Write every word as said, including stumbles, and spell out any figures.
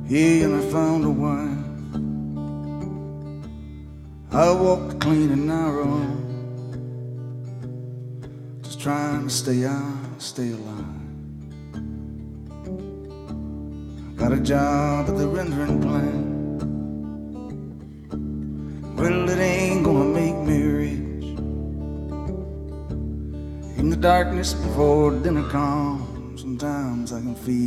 Yeah, and I found a wife. I walked clean and narrow, just trying to stay out, stay alive. Got a job at the rendering plant. Well, it ain't gonna make me rich. In the darkness before dinner comes, sometimes I can feel